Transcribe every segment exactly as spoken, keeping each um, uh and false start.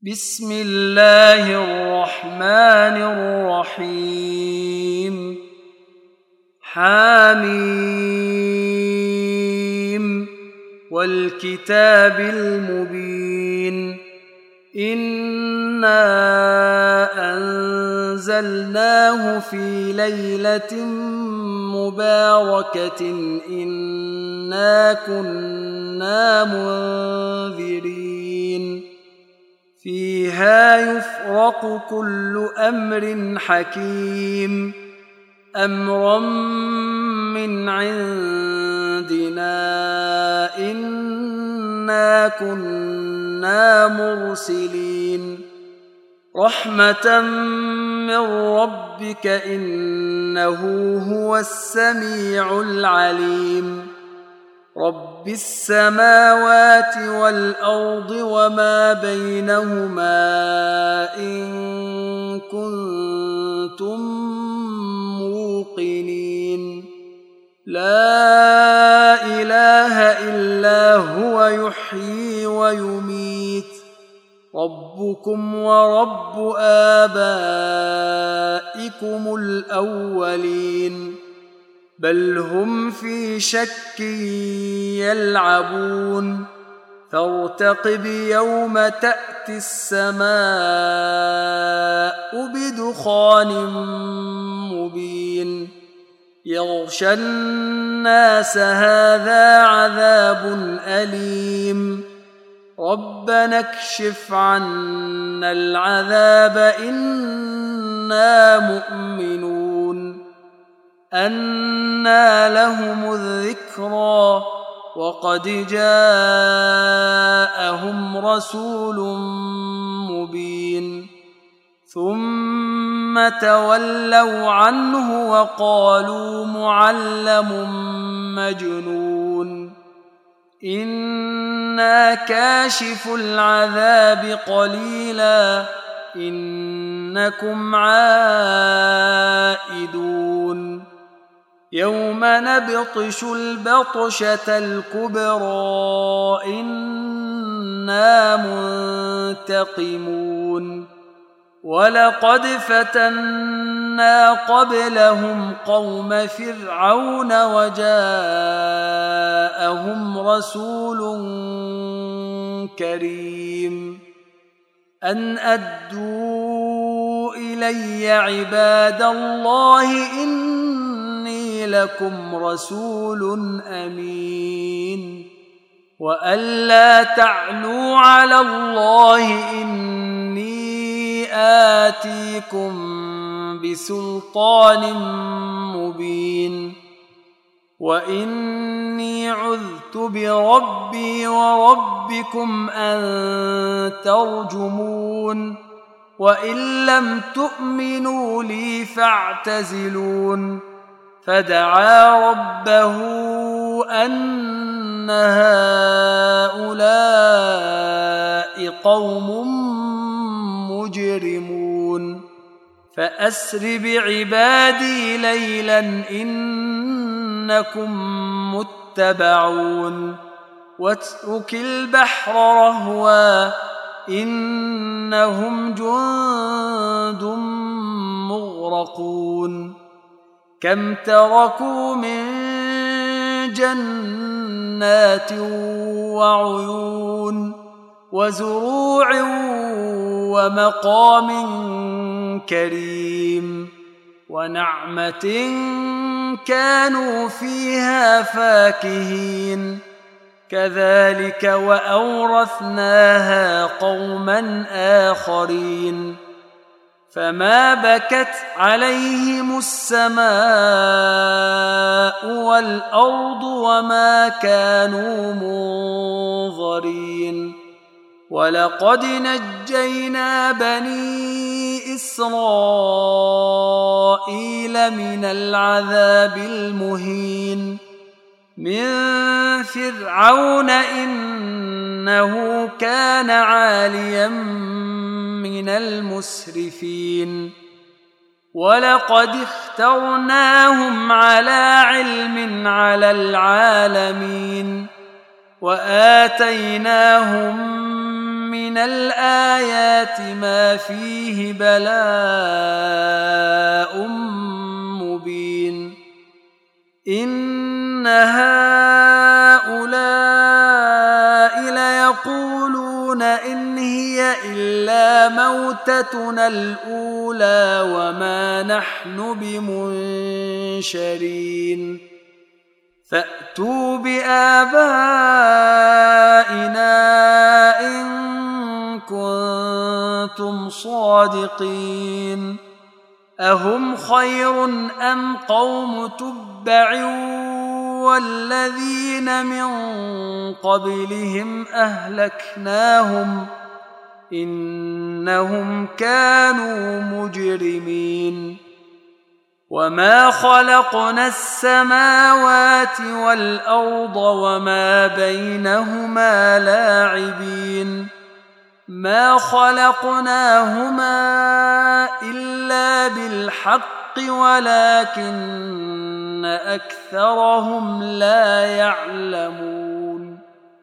بسم الله الرحمن الرحيم حميم والكتاب المبين إنا أنزلناه في ليلة مباركة إنا كنا منذرين فيها يفرق كل أمر حكيم أمرا من عندنا إنا كنا مرسلين رحمة من ربك إنه هو السميع العليم رب السماوات والأرض وما بينهما إن كنتم موقنين لا إله إلا هو يحيي ويميت ربكم ورب آبائكم الأولين بل هم في شك يلعبون فارتقب يوم تأتي السماء بدخان مبين يغشى الناس هذا عذاب أليم ربنا اكشف عنا العذاب إنا مؤمنون أنى لهم الذكرى وقد جاءهم رسول مبين ثم تولوا عنه وقالوا معلم مجنون إنا كاشف العذاب قليلا إنكم عائدون يوم نبطش البطشة الكبرى إنا منتقمون ولقد فتنا قبلهم قوم فرعون وجاءهم رسول كريم أن أدوا إلي عباد الله إني لكم رسول أمين وأن لا تعلوا على الله إني آتيكم بسلطان مبين وإني عذت بربي وربكم أن ترجمون وإن لم تؤمنوا لي فاعتزلون فدعا ربه أن هؤلاء قوم مجرمون فأسر بعبادي ليلا إنكم متبعون واترك البحر رهوا إنهم جند مغرقون كم تركوا من جنات وعيون وزروع ومقام كريم ونعمة كانوا فيها فاكهين كذلك وأورثناها قوما آخرين فما بكت عليهم السماء والأرض وما كانوا منظرين ولقد نجينا بني إسرائيل من العذاب المهين من فرعون إنه كان عاليا من المسرفين ولقد اخترناهم على علم على العالمين وآتيناهم من الآيات ما فيه بلاء مبين إن هؤلاء ليقولون إن هي إلا موتتنا الأولى وما نحن بمنشرين فأتوا بآبائنا إن كنتم صادقين أهم خير أم قوم تبع والذين من قبلهم أهلكناهم إنهم كانوا مجرمين وما خلقنا السماوات والأرض وما بينهما لاعبين ما خلقناهما إلا بالحق ولكن أكثرهم لا يعلمون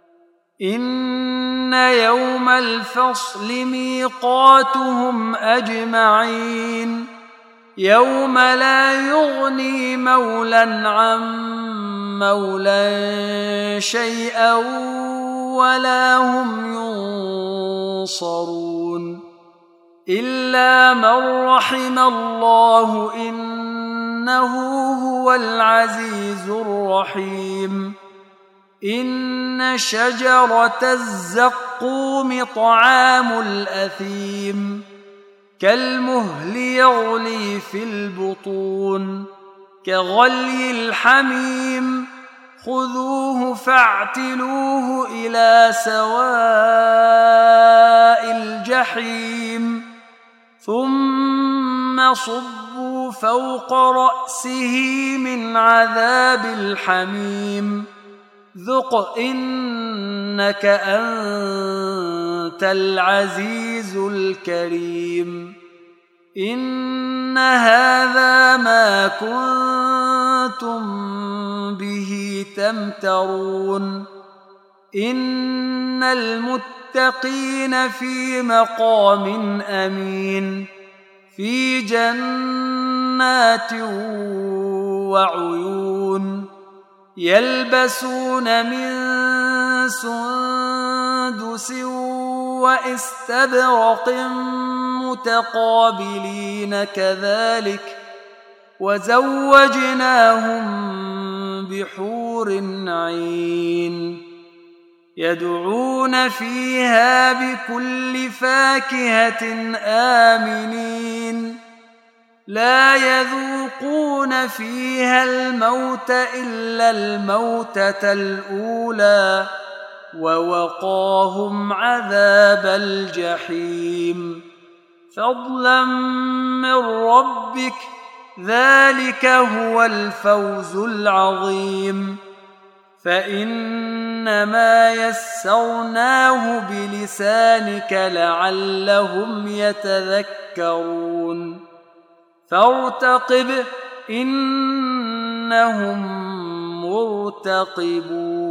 إن يوم الفصل ميقاتهم أجمعين يوم لا يغني مولى عن مولى شيئا ولا هم ينصرون إلا من رحم الله إنه هو العزيز الرحيم إن شجرة الزقوم طعام الأثيم كالمهل يغلي في البطون كغلي الحميم خذوه فاعتلوه إلى سواء الجحيم ثم صبوا فوق رأسه من عذاب الحميم ذق إنك أنت العزيز الكريم إن هذا ما كنتم به تمترون إن المتقين في مقام أمين في جنات وعيون يلبسون من سندس واستبرق متقابلين كذلك وزوجناهم بحور عين يدعون فيها بكل فاكهة آمنين لا يذوقون فيها الموت إلا الموتة الأولى ووقاهم عذاب الجحيم فضلا من ربك ذلك هو الفوز العظيم فإنما يسرناه بلسانك لعلهم يتذكرون فارتقب إنهم مرتقبون